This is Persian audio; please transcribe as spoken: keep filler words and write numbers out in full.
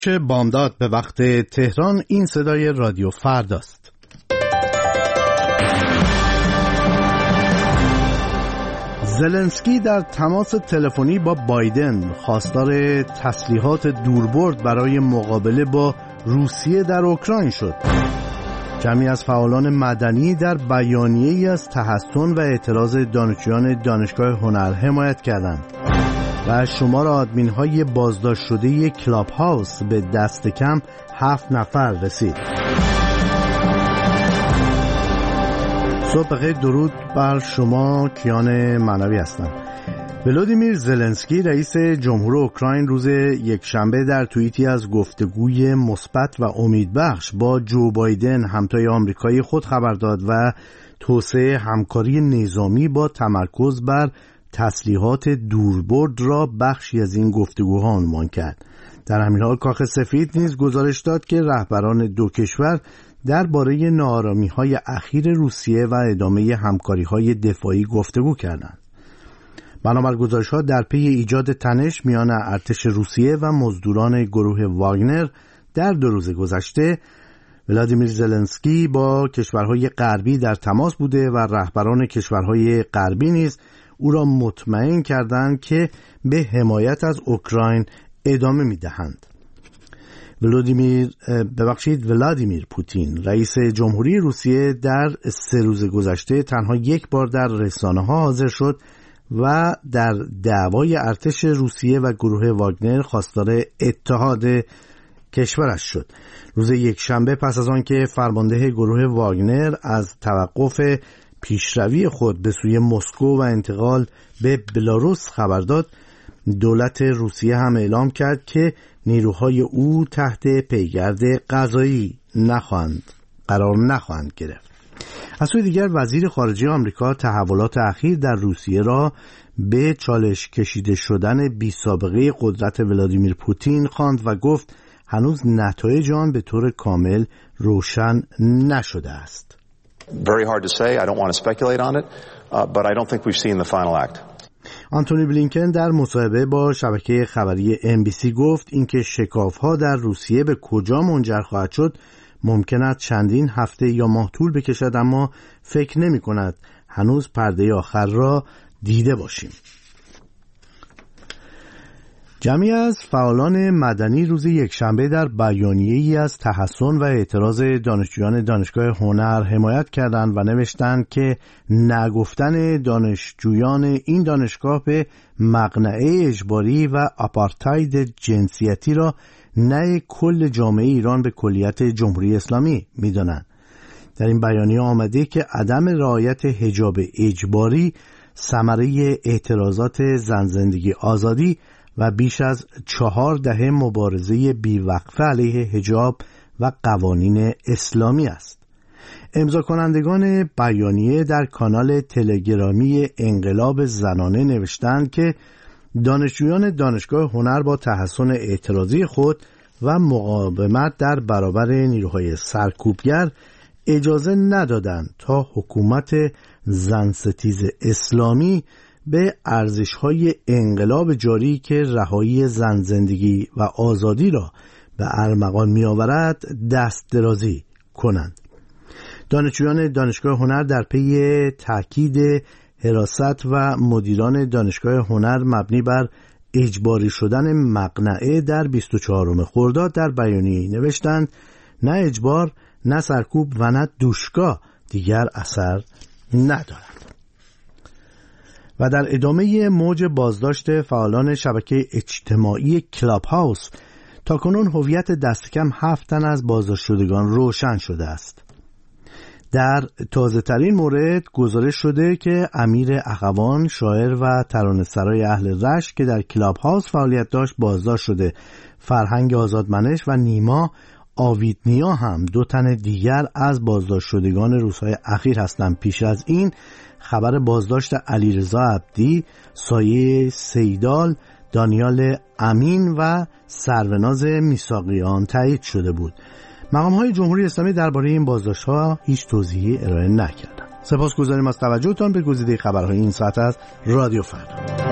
که بامداد به وقت تهران. این صدای رادیو فرداست. زلنسکی در تماس تلفنی با بایدن خواستار تسلیحات دوربرد برای مقابله با روسیه در اوکراین شد. جمعی از فعالان مدنی در بیانیه‌ای از تحسن و اعتراض دانشجویان دانشگاه هنر حمایت کردند و شمار آدمین‌های بازداشت شده کلاب هاوس به دست کم هفت نفر رسید. صبح بخیر، درود بر شما. کیان معنوی هستم. ولادیمیر زلنسکی رئیس جمهور اوکراین روز یکشنبه در توییتی از گفتگوی مثبت و امیدبخش با جو بایدن همتای آمریکایی خود خبر داد و توسعه همکاری نظامی با تمرکز بر تسلیحات دوربرد را بخشی از این گفتگوها عنوان کرد. در همین حال کاخ سفید نیز گزارش داد که رهبران دو کشور درباره ناآرامی‌های اخیر روسیه و ادامه همکاری‌های دفاعی گفتگو کردند. بنابر گزارش‌ها در پی ایجاد تنش میان ارتش روسیه و مزدوران گروه واگنر در دو روز گذشته، ولادیمیر زلنسکی با کشورهای غربی در تماس بوده و رهبران کشورهای غربی نیز او را مطمئن کردند که به حمایت از اوکراین ادامه می‌دهند. ولادیمیر ببخشید ولادیمیر پوتین رئیس جمهوری روسیه در سه روز گذشته تنها یک بار در رسانه‌ها حاضر شد و در دعوای ارتش روسیه و گروه واگنر خواستار اتحاد کشورش شد. روز یکشنبه پس از آن که فرمانده گروه واگنر از توقف پیشروی خود به سوی مسکو و انتقال به بلاروس خبر داد، دولت روسیه هم اعلام کرد که نیروهای او تحت پیگرد قضایی نخواهند قرار نخواهند گرفت. از سوی دیگر وزیر خارجه آمریکا تحولات اخیر در روسیه را به چالش کشیده شدن بی سابقه قدرت ولادیمیر پوتین خواند و گفت هنوز نتایج آن به طور کامل روشن نشده است. Very hard to say. I don't want to speculate on it, uh, but I don't think we've seen the final act. آنتونی بلینکن در مصاحبه با شبکه خبری ام بی سی گفت اینکه شکاف‌ها در روسیه به کجا منجر خواهد شد ممکن است چندین هفته یا ماه طول بکشد، اما فکر نمی‌کند هنوز پرده آخر را دیده باشیم. جمعی از فعالان مدنی روز یکشنبه در بیانیه‌ای از تحسن و اعتراض دانشجویان دانشگاه هنر حمایت کردند و نوشتند که نگفتن دانشجویان این دانشگاه به مقنعه اجباری و آپارتاید جنسیتی را نه کل جامعه ایران به کلیت جمهوری اسلامی می‌دانند. در این بیانیه آمده که عدم رعایت حجاب اجباری ثمره اعتراضات زن زندگی آزادی و بیش از چهار دهه مبارزه بیوقفه علیه حجاب و قوانین اسلامی است. امضا کنندگان بیانیه در کانال تلگرامی انقلاب زنانه نوشتند که دانشجویان دانشگاه هنر با تحسن اعتراضی خود و مقاومت در برابر نیروهای سرکوبگر اجازه ندادند تا حکومت زنستیز اسلامی به ارزش‌های انقلاب جاری که رهایی زن زندگی و آزادی را به ارمغان می‌آورد دست درازی کنند. دانشجویان دانشگاه هنر در پی تاکید حراست و مدیران دانشگاه هنر مبنی بر اجباری شدن مقنعه در بیست و چهارم خرداد در بیانیه‌ای نوشتند نه اجبار، نه سرکوب و نه دوشگاه دیگر اثر ندارد. و در ادامه موج بازداشت فعالان شبکه اجتماعی کلاب هاوس تاکنون هویت دست کم هفت تن از بازداشت شدگان روشن شده است. در تازه ترین مورد گزارش شده که امیر اخوان، شاعر و ترانه‌سرای اهل رشت که در کلاب هاوس فعالیت داشت بازداشت شده. فرهنگ آزادمنش و نیما آویدنیا هم دو تن دیگر از بازداشت شدگان روزهای اخیر هستند. پیش از این خبر بازداشت علیرضا عبدی، سایه سیدال، دانیال امین و سروناز میثاقیان تایید شده بود. مقام‌های جمهوری اسلامی درباره این بازداشت‌ها هیچ توضیحی ارائه نکردند. سپاسگزاریم از توجهتان به گزیده خبرهای این ساعت از رادیو فردا.